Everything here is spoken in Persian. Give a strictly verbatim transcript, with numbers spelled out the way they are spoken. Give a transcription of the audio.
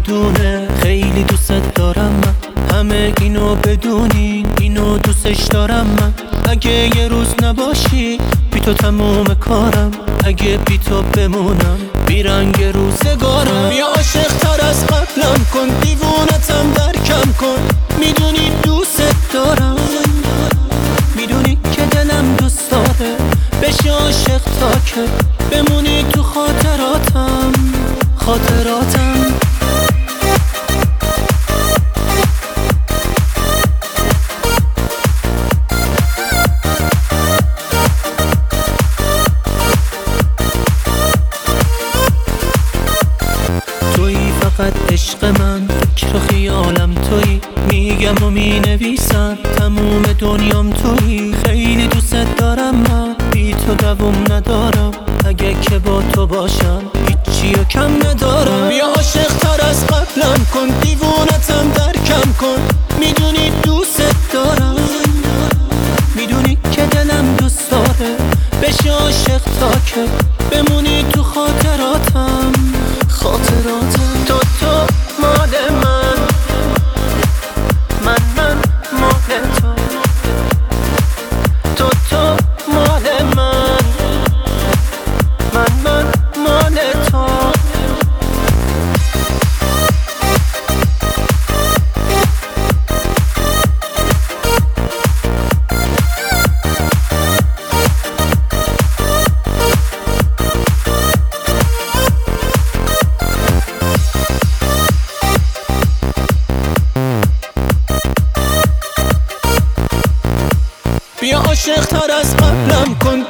بدونه خیلی دوست دارم من، همه اینو بدونین اینو دوستش دارم من. اگه یه روز نباشی بی تو تموم کارم، اگه بی تو بمونم بیرنگ روزگارم. بیا عاشق تر از قبلم کن، دیوونتم درکم کن، میدونی دوست دارم، میدونی که دلم دوست داره. بشی عاشق تا که بمونی تو خاطراتم خاطراتم. تویی فقط عشق من، فکر و خیالم تویی، میگم و مینویسم تموم دنیام تویی. خیلی دوست دارم من، بی تو دوام ندارم، اگه که با تو باشم هیچی و کم ندارم. بیا عاشق تر از قبلم کن، دیوونتم درکم کن، میدونی دوست دارم، میدونی که دلم دوست داره. بشی عاشق تا که بمونی تو خاطراتم خاطراتم. تو تو مال من، من من مال تو، تو تو مال من، من من مال تو. بیا عاشق تر از قبلم کن،